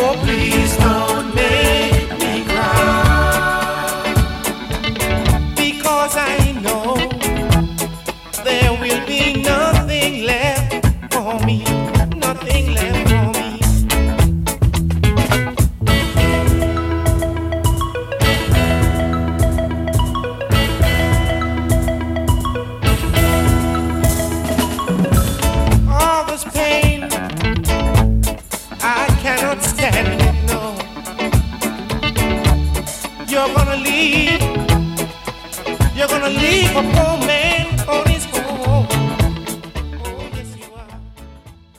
Oh, please don't make me cry, because I know there will be nothing left for me, nothing left for me. All this pain, I cannot stand it, no. You're gonna leave a poor